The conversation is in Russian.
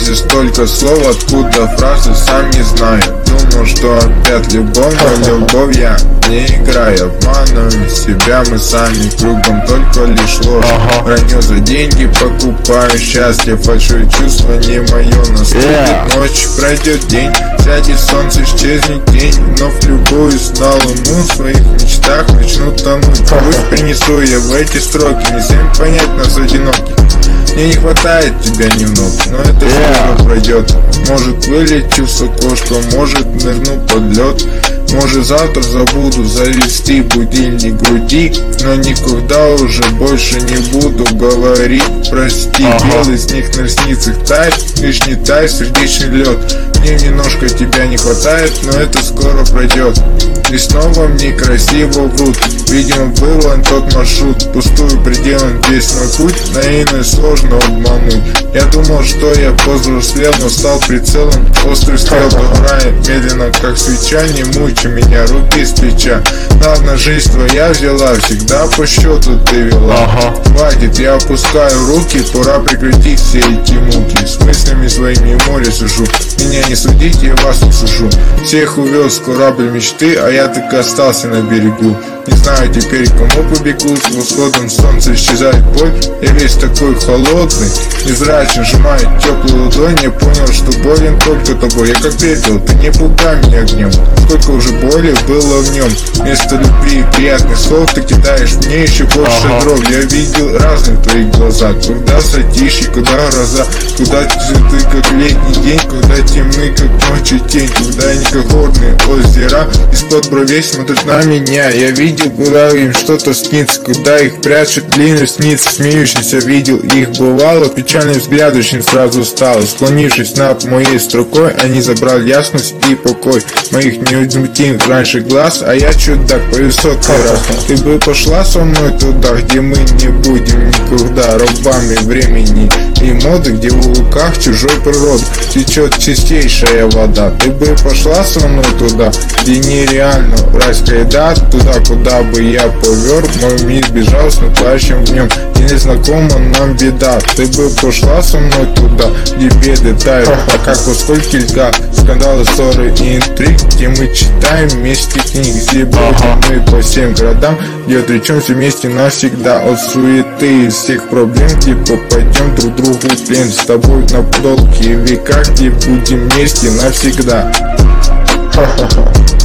лезет столько слов, откуда фразы, сам не знаю. Думал, что опять любовь, но любовь я не играю. Обманываем себя мы сами, кругом только лишь ложь. Вранье за деньги покупаю счастье, фальшивые чувства не мое. Наступит ночь, пройдет день, сядет солнце, исчезнет день. Вновь любуюсь на луну, в своих мечтах начну тонуть. Пусть принесу я в эти строки, не всем понять нас одиноких. Мне не хватает тебя немного, но это скоро пройдет. Может вылечу с окошка, может нырну под лед. Может завтра забуду завести будильник в груди, но никогда уже больше не буду говорить прости. Белый снег на ресницах тает, лишь не тает сердечный лед. Мне немножко тебя не хватает, но это скоро пройдет. И снова мне красиво врут, видимо был он тот маршрут. Пустую пределом весь мой путь, наивно сложно обмануть. Я думал, что я повзрослел, но стал прицелом. Острый стрел догорает медленно, как свеча. Не мучай меня, руки с плеча. Ладно, жизнь твоя взяла, всегда по счету ты вела. Хватит, я опускаю руки, пора прекратить все эти муки. С мыслями своими в море сужу, меня не судите, я вас не сужу. Всех увез корабль мечты, а я так и остался на берегу. Не знаю теперь, кому побегу. С восходом солнца исчезает боль. Я весь такой холодный, невзрачно сжимаю теплую ладонь. Я понял, что болен только тобой. Я как ветер, ты не пугай меня огнем. Сколько уже боли было в нем. Вместо любви и приятных слов ты кидаешь мне еще больше дров. Я видел разных в твоих глазах. Когда затишье, когда гроза, когда ты как летний день, когда темны как ночи тень, когда не как горные озера из-под бровей смотрят на меня. Я видел, куда им что-то снится, когда их прячут длинные ресницы. Смеющийся видел их, бывало печальный взгляд очень сразу стал. Склонившись над моей строкой, они забрали ясность и покой моих невозмутимых раньше глаз. А я чудак по высокой раз. Ты бы пошла со мной туда, где мы не будем никогда рабами времени и моды, где в луках чужой природы течет чистейшая вода. Ты бы пошла со мной туда, где нереально райская еда, туда, куда бы я повер, мой мир бежал с наплачем в нем, и незнакома нам беда. Ты бы пошла со мной туда, где беды тают, как сколько льда, скандалы, ссоры и интриг, где мы читаем вместе книги, где бродим мы по всем городам, где отречемся вместе навсегда от суеты и всех проблем, где попадем друг другу в плен. С тобой на долгие века, где будем вместе навсегда.